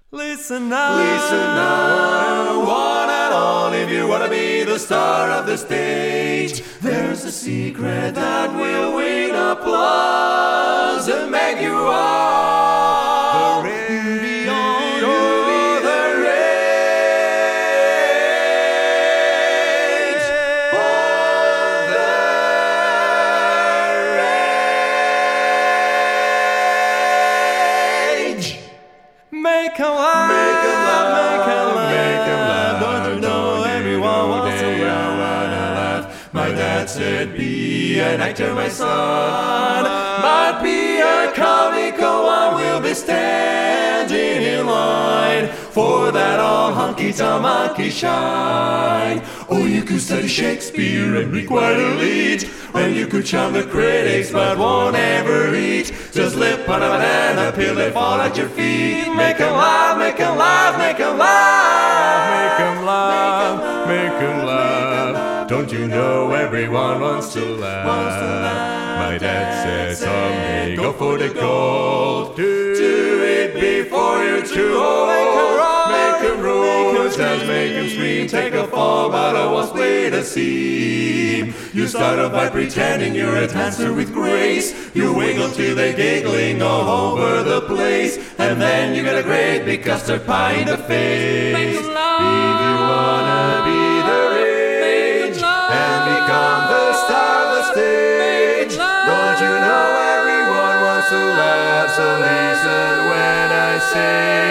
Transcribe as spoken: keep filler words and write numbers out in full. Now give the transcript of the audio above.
Listen now, listen now, one and all, if you wanna be the star of the stage. There's a secret that will win applause and make you all the rage. beyond you, the rage, all the rage. Make a laugh, Make 'em laugh, make a laugh, make 'em laugh. Don't you know everyone wants to They all laugh? wanna laugh. My dad said, be an actor, my son, but be a comical one. We'll be standing in line for that all honky-tonk shine. Or you could study Shakespeare and be quite elite, and you could charm the critics but won't ever eat. Just lip on a banana peel, they fall at your feet. Make 'em laugh, make 'em laugh, make 'em laugh. Make 'em laugh, make 'em laugh. Don't you know everyone wants to laugh? My dad said someday go for the gold. Do it before you're too old. Make 'em roll, just make 'em scream. Take a fall, but I was split a seam. You start off by pretending you're a dancer with grace. You wiggle till they're giggling all over the place, and then you get a great big custard pie in the face. Make 'em laugh. If you wanna be the rage and become the star of the stage, don't you know everyone wants to laugh? So listen when I say